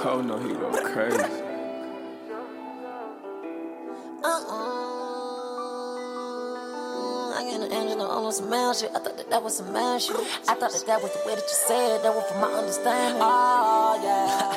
Cole know he go crazy. I got an angel on some man shit. I thought that was some man shit. I thought that was the way that you said. That was from my understanding. Oh, yeah.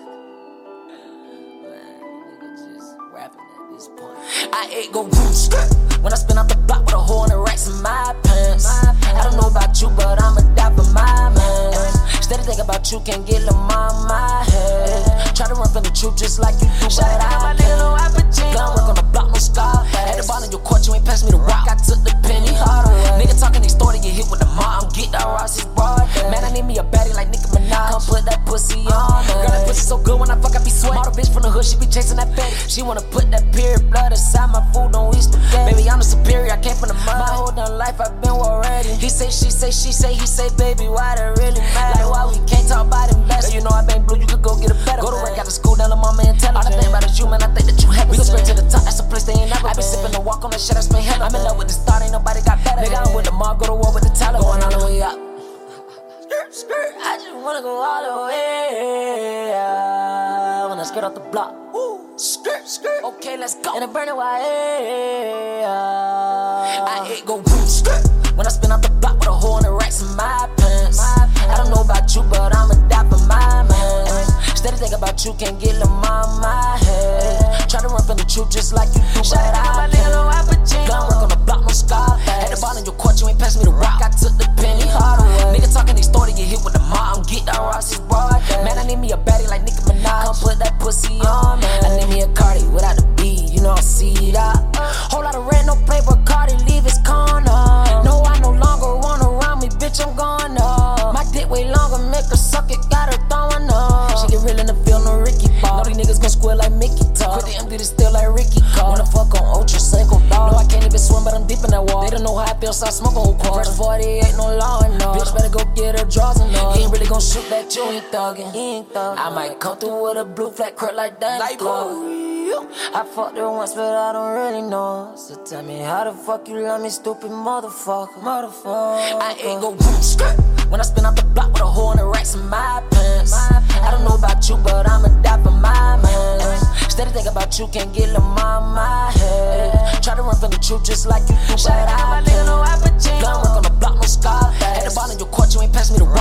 Just rapping at this point. I ain't go roost when I spin out the block with a hole in the racks in my pants. I don't know about you, but I'ma die for my man. Steady think about you, can't get them on my head. Try to run from the truth just like you do. Shout out my nigga, no appetite. Gun work on the block, no scar. At the ball in your court, you ain't pass me the rock. I took the penny hard away. Nigga talking, they started get hit with the mom. Get that Ross's broad. Man, I need me a baddie like Nicki Minaj. Come put that pussy on me. Girl, that pussy so good when I fuck, I be sweating. Model bitch from the hood, she be chasing that fatty. She wanna put that period blood inside my food, don't eat spaghetti. Baby, I'm the superior, I came from the mud. My whole damn life, I've been already. He say, she say, she say, he say, baby, why that really matter? Like, why we can't talk about it best? You know I been blue, you could go get a better. Go to work out of school, down to mama intelligent. All I think about is you, man, I think that you heavy. We go straight to the top, that's a place they ain't never been. I be sipping the walk on that shit, I spent hell. I'm in love with the start, ain't nobody got better. Nigga, I'm with the mob, go to war with the Taliban. Going all the way up. Skirt, I just wanna go all the way up. When I skirt off the block. Woo. Skirt, okay, let's go. And I burn it while I ain't go roost when I spin out the block with a hole in the racks in my pants. I don't know about you, but I'ma die for my man. Steady think about you, can't get them on my head. Try to run from the truth just like you do. Shout out my nigga, no appetite. Gun work on the block, no scar. At the ball in your court, you ain't pass me the rock. I took the penny hard away. Nigga talking, they started get hit with the mom. Get that Ross's broad. Man, I need me a baddie like Nicki Minaj. Come put that pussy on me. I need me a Cardi without the B, you know I see that. Whole lot of red, no play, but Cardi leave his corner. No, I no longer want around me, bitch, I'm going up. My dick way longer, make her suck it, got her throwing up. She get real in the field, no Ricky ball. Know these niggas gon' squeal like Mickey talk. Put the empty to steal like Ricky call. Wanna fuck on Ultra Seiko dog. No, I can't even swim, but I'm deep in that water. They don't know how I feel, so I smoke a whole car. Fresh 48, no law and all. Bitch better go get her drawers and all. He ain't really gon' shoot that, you ain't thuggin'. He ain't thuggin'. I might come through with a blue flat crut like that. Like I fucked her once, but I don't really know. So tell me how the fuck you love me, stupid motherfucker. I ain't go roost when I spin out the block with a hole in the racks in my pants. I don't know about you, but I'ma die for my man. Steady think about you, can't get them on my head. Try to run from the truth just like you do. Shout out my nigga, no appetite. Gun work on the block, no scar. At the ball in your court, you ain't pass me the rock.